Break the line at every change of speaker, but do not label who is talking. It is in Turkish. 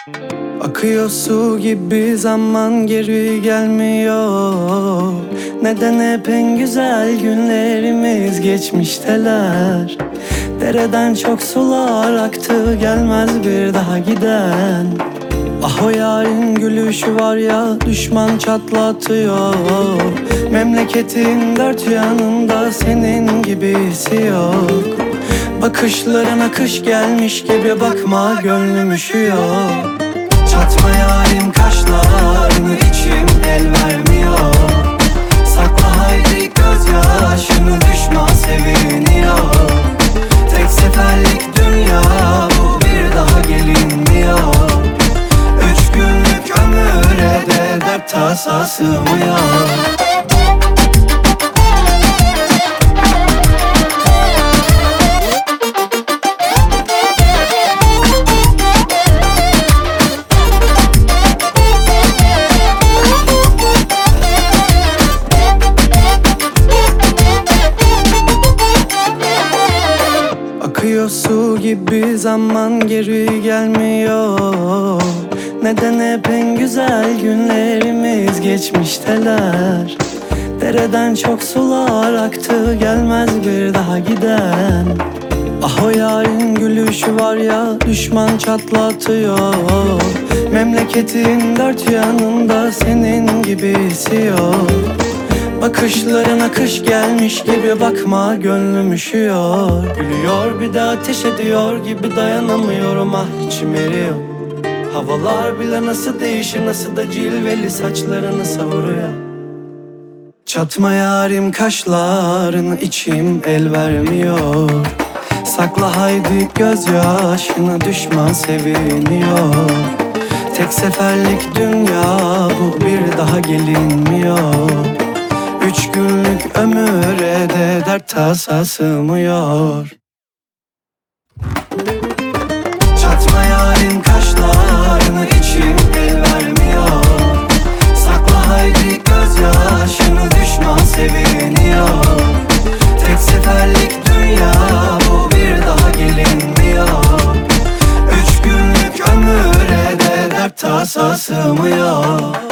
Akıyor su gibi zaman geri gelmiyor. Neden hep en güzel günlerimiz geçmişteler? Dereden çok sular aktı, gelmez bir daha giden. Ah o yarın gülüşü var ya, düşman çatlatıyor. Memleketin dört yanında senin gibisi yok. Bakışlarına kış gelmiş gibi bakma, gönlüm üşüyor. Çatma yarim kaşlarını, içim el vermiyor. Sakla haydi gözyaşını, düşman seviniyor. Tek seferlik dünya bu, bir daha gelinmiyor. 3 günlük ömüre de dert tasa sığmıyor. Akıyor su gibi zaman geri gelmiyor. Neden hep en güzel günlerimiz geçmişteler? Dereden çok sular aktı, gelmez bir daha giden. Ah o yarın gülüşü var ya, düşman çatlatıyor. Memleketin dört yanında senin gibisi yok. Bakışlarına kış gelmiş gibi bakma, gönlüm üşüyor. Gülüyor bir de ateş ediyor gibi, dayanamıyorum ah, içim eriyor. Havalar bile nasıl değişir, nasıl da cilveli saçlarını savuruyor. Çatma yarim kaşlarını, içim el vermiyor. Sakla haydi gözyaşını, düşman seviniyor. Tek seferlik dünya bu, bir daha gelinmiyor. 3 günlük ömüre de dert tasa sığmıyor. Çatma yarim kaşlarını, içim el vermiyor. Sakla haydi gözyaşını, düşman seviniyor. Tek seferlik dünya bu, bir daha gelinmiyor. 3 günlük ömüre de dert tasa sığmıyor.